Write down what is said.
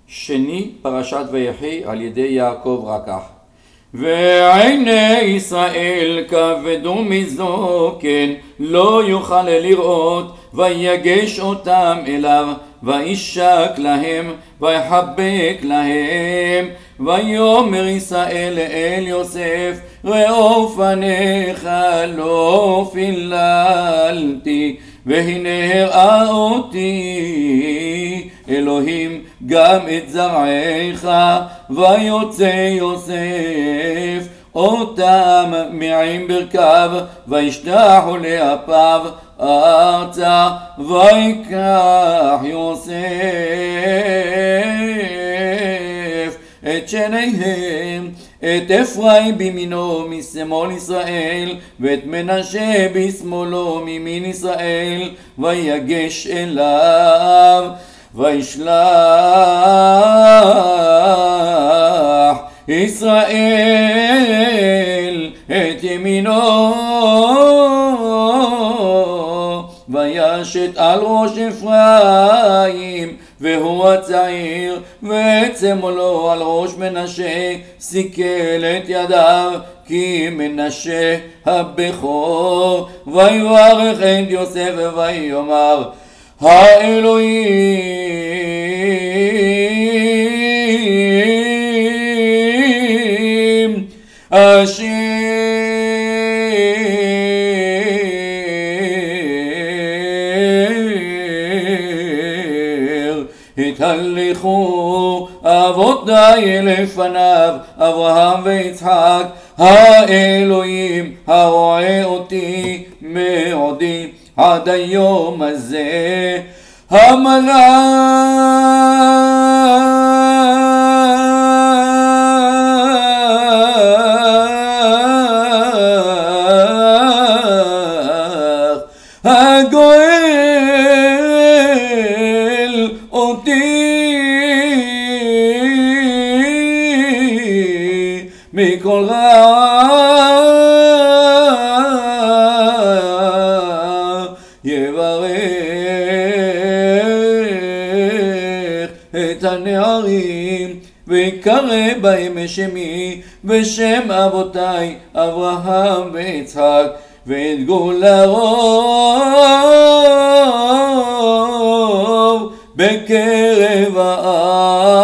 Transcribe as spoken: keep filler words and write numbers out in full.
שני פרשת ויחי על ידי יעקב רקח. ועיני ישראל כבדו מזוקן, לא יוכל לראות, ויגש אותם אליו, וישק להם, ויחבק להם. ויאמר ישראל אל יוסף, ראו פניך לא פיללתי, והנה הראה אותי אלוהים גם את זרעך. ויוצא יוסף אותם מעם ברכיו, וישתחו לאפיו ארצה, ויקח יוסף את שניהם, את אפרים בימינו משמאל ישראל, ואת מנשה בשמאלו מימין ישראל, ויגש אליו, וישלח ישראל את ימינו, וישת על ראש אפרים והוא הצעיר, ואת שמאלו על ראש מנשה, סיכל את ידיו כי מנשה הבכור. ויברך את יוסף ויאמר, האלוהים אשר התהלכו אבותיי לפניו, אברהם ויצחק, האלוהים הרואה אותי מעודי עד היום הזה. המלאך הגואל אותי מכל רע יברך את הנערים, ויקרא בהם שמי ושם אבותיי אברהם ויצחק, ואת גאולה רוב בקרב העם.